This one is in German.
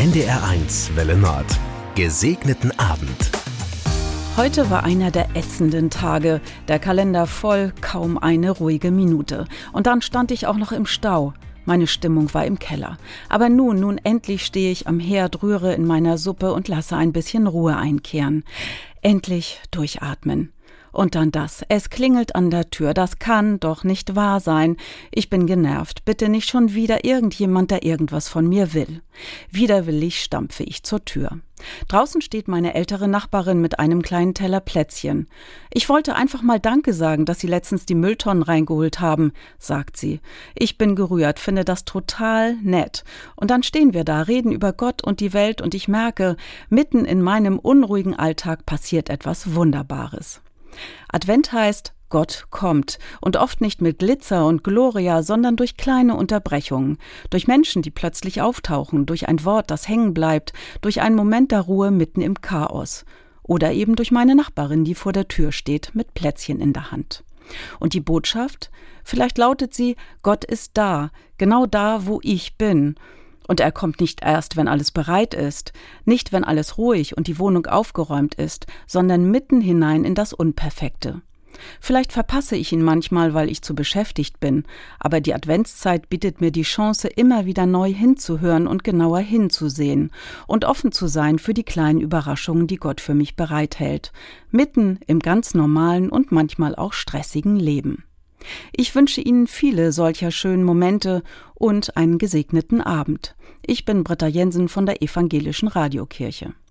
NDR1 Welle Nord. Gesegneten Abend. Heute war einer der ätzenden Tage. Der Kalender voll, kaum eine ruhige Minute. Und dann stand ich auch noch im Stau. Meine Stimmung war im Keller. Aber nun endlich stehe ich am Herd, rühre in meiner Suppe und lasse ein bisschen Ruhe einkehren. Endlich durchatmen. Und dann das. Es klingelt an der Tür. Das kann doch nicht wahr sein. Ich bin genervt. Bitte nicht schon wieder irgendjemand, der irgendwas von mir will. Widerwillig stampfe ich zur Tür. Draußen steht meine ältere Nachbarin mit einem kleinen Teller Plätzchen. Ich wollte einfach mal Danke sagen, dass Sie letztens die Mülltonnen reingeholt haben, sagt sie. Ich bin gerührt, finde das total nett. Und dann stehen wir da, reden über Gott und die Welt und ich merke, mitten in meinem unruhigen Alltag passiert etwas Wunderbares. Advent heißt, Gott kommt und oft nicht mit Glitzer und Gloria, sondern durch kleine Unterbrechungen, durch Menschen, die plötzlich auftauchen, durch ein Wort, das hängen bleibt, durch einen Moment der Ruhe mitten im Chaos oder eben durch meine Nachbarin, die vor der Tür steht mit Plätzchen in der Hand. Und die Botschaft? Vielleicht lautet sie, Gott ist da, genau da, wo ich bin. Und er kommt nicht erst, wenn alles bereit ist, nicht, wenn alles ruhig und die Wohnung aufgeräumt ist, sondern mitten hinein in das Unperfekte. Vielleicht verpasse ich ihn manchmal, weil ich zu beschäftigt bin, aber die Adventszeit bietet mir die Chance, immer wieder neu hinzuhören und genauer hinzusehen und offen zu sein für die kleinen Überraschungen, die Gott für mich bereithält, mitten im ganz normalen und manchmal auch stressigen Leben. Ich wünsche Ihnen viele solcher schönen Momente und einen gesegneten Abend. Ich bin Britta Jensen von der Evangelischen Radiokirche.